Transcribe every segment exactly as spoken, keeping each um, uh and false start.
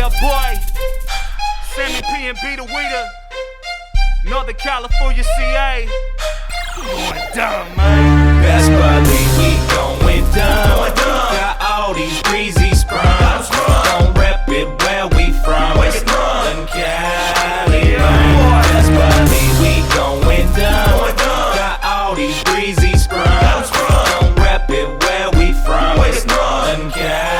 Yeah, boy. Sammy P and B the Weeder. Northern California, C A. Going down, man. Best believe we going down. Got all these breezy sprums. Gon' rep it where we from. Northern Cali, man. Best believe we going down. Got all these breezy sprums. Gon' rep it where we from. Northern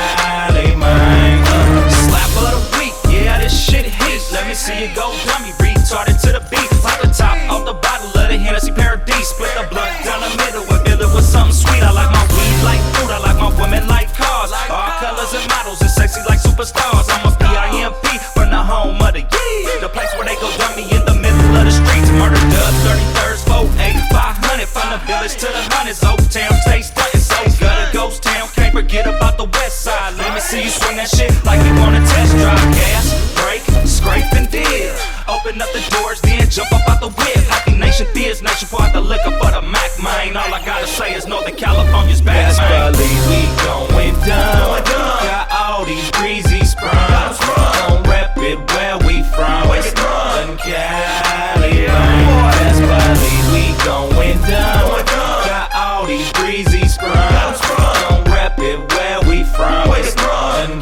Cali, man. Slap of the week, yeah, this shit heat. Let me see you go dummy, retarded to the beat. Pop the top off the bottle of the Hennessy Paradise. Split the blunt down the middle and fill it with something sweet. I like my weed like food, I like my women like cars. All colors and models and sexy like superstars. I'm a P I M P from the home of the yeah, the place where they go dummy in the middle of the streets. Murder dub, thirty-thirds, four eight, five hundred. From the village to the hundreds, Oak Town, stay stuntin'. So gutter, ghost town, can't forget about the west side. Let me see you swing that shit like you wanna test drive. Gas, brake, scrape and deal. Open up the doors, then jump up out the whip. Happy Nation Theaters, nationwide, the liquor for the Mac, man. All I gotta say is Northern California's back, man. Best believe we going down. Got all these breezy sprums. Gon' rep it where we from. Northern Cali, man. Best believe we going down. Got all these breezy sprums. Gon' rep it where we from. Northern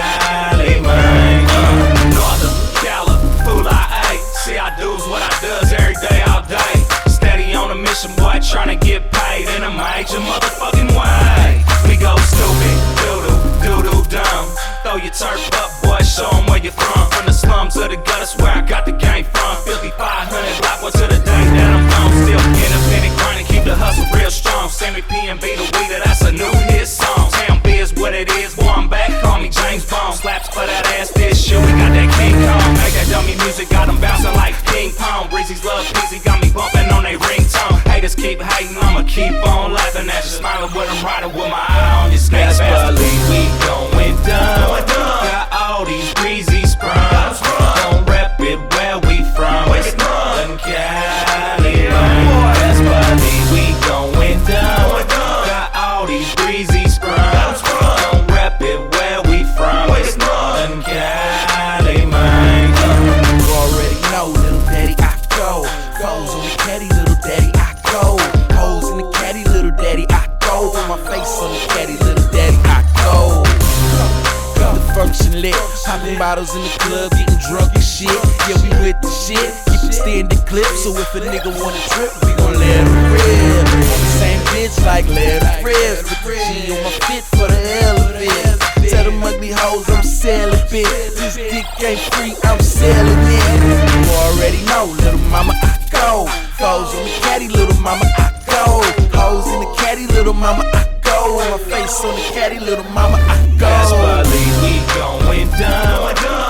Cali, man. Northern Cali, fool I ate. See I do's what I does every day, all day. Steady on a mission, boy, tryna get paid in a major motherfucking way. We go stupid, doo-doo, doo-doo dumb. Throw your turf up, boy, show 'em where you're from. From the slums of the gutters where I got the game from. Filthy five hundred block, one to the day that I'm gone. Still independent, grinding, keep the hustle real strong. Sammy P and B the Weeder, that's a new hit song. Town B is what it is, boy, I'm back, call me James Bond. Slaps for that ass, this shit, we got that King Kong. Make that dummy music, got them bouncing like ping pong. Breezy's love peasy, got me bumping on they ringtone. Haters keep hating, I'ma keep on laughing at you. Smiling with them, riding with my eye on your skate. Best believe we going down. Got all these breezy sprums. Gon' rep it where we from. Northern Cali, man. Best believe we going down. Got all these breezy sprums. Gon' rep it where we from. Northern Cali, man. You already know, little daddy, I go. Foes in the caddy, little daddy, I go. Hoes in the caddy, little daddy, I go. Put my face on the caddy, little daddy, I go. Got the function lit, popping bottles in the club, getting drunk and shit. Yeah, we with the shit, keep extended clips. So if a nigga wanna trip, we gon' let him rip. On the same bitch like let him rip. Put the G on my fit for the hell of it. Tell them ugly hoes I'm celibate. This dick ain't free, I'm selling it. You already know, little mama, I go. Foes on the caddy, little mama, I go. Hoes in the caddy, little mama, I go. My face on the caddy, little mama, I go. Best believe we going down.